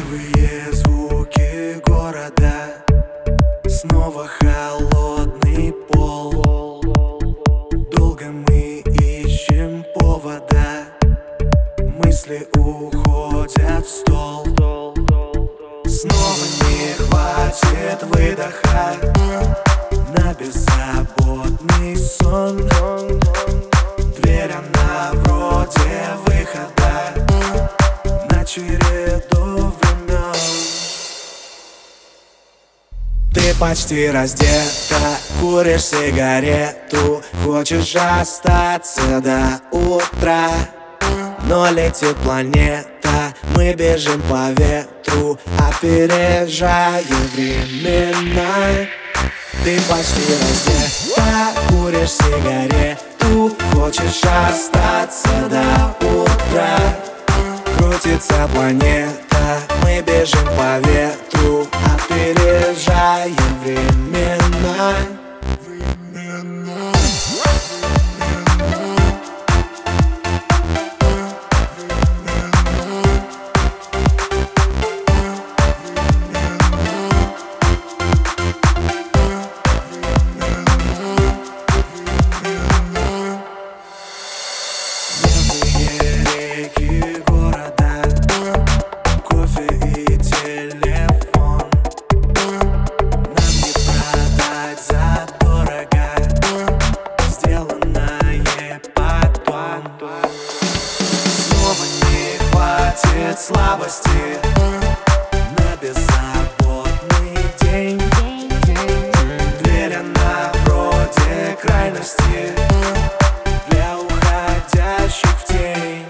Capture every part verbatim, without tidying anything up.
Первые звуки города, снова холодный пол. Долго мы ищем повода, мысли уходят в стол. Снова не хватит выдоха на беззаботный сон. Дверь она вроде выхода на череду времен. Ты почти раздета, куришь сигарету, хочешь остаться до утра. Но летит планета, мы бежим по ветру, опережая времена. Ты почти раздета, куришь сигарету, хочешь остаться до утра. Крутится планета, мы бежим по ветру, опережая времена. Реки города, кофе и телефон. Нам не продать задорого, сделанное потом. Снова не хватит слабости на беззаботный день. Дверь она вроде крайности для уходящих в тень.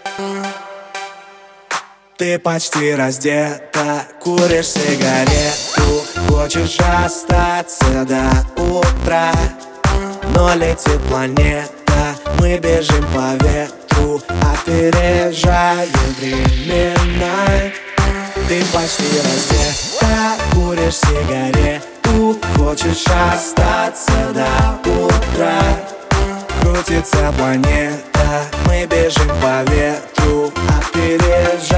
Ты почти раздета, куришь сигарету, хочешь остаться до утра. Но летит планета, мы бежим по ветру, опережая времена. Ты почти раздета, куришь сигарету, хочешь остаться до утра. Крутится планета, мы бежим по ветру, опережая